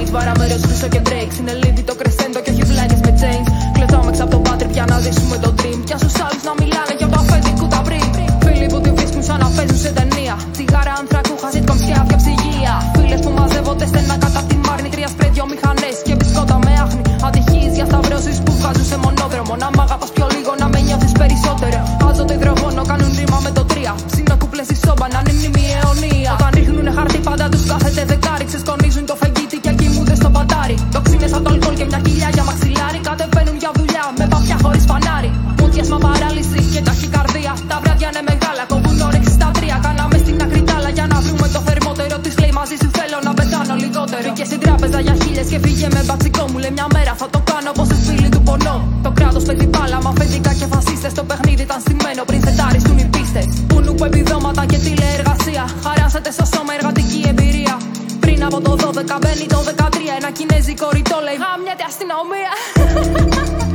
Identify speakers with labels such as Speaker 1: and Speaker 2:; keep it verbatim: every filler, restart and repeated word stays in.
Speaker 1: βαραμέρος πίσω και breaks. Είναι λίδι το κρεσέντο και όχι βλάκες με chains. Κλετάμε έξω από τον πάτρι πια να ζήσουμε το dream. Κι στους άλλους να μιλάνε για το αφεντικού τα πριν. Φίλοι που τη βρίσκουν σαν να παίζουν σε ταινία. Τσιγάρα, ανθρακούχα, sitcoms και άδεια ψυγεία. Φίλες που μαζεύονται στενά κατά τη μάρνη. Τρία σπρέτιο μηχανές και μπισκότα με άχνη. Ατυχείς για σταυρώσεις που βγάζουν σε μονόδρομο. Να μ' αγαπάς πιο λίγο, να με νιώθεις περισσότερο. Άζω το υδρογόνο, κάνουν ρήμα με το τρία. Ψινοκούκλες στη σόμπα, να είναι μνήμη αιωνία. Όταν ρίχνουνε χαρτί, πάντα τους κάθεται δεκάρι. Ξεσκονίζουν το φεγγίτι και κοιμούνται στο πατάρι. Τοξίνες από το αλκοόλ και μια κοιλιά για μαξιλάρι. Κατεβαίνουν για δουλειά με παπιά χωρίς φανάρι. Μούτιασμα, παράλυση και ταχυκαρδία. Τα βράδια είναι μεγάλα, κόβουν όρεξη στα τρία. Κάναμε στην άκρη τάλα για να βρούμε το θερμότερο. Της λέει μαζί σου θέλω να πεθάνω λιγότερο. Βγήκε στην τράπεζα για χίλιες και φύγε με μπατσικό. Μου λέει μια μέρα θα το κάνω πως φίλοι του πονώ. Το κράτος παίζει μπάλα, μα αφεντικά και φασίστες. Το παιχνίδι ήταν στημένο πριν σετάριστούν οι πίστες. Πούνου που επιδόματα και τηλεεργασία. Χαράσετε στο σώμα εργατική εμπειρία. Πριν από το δώδεκα μπαίνει το δεκατρία. Ένα κινέζικο ρητό λέει γάμιατε αστυνομία.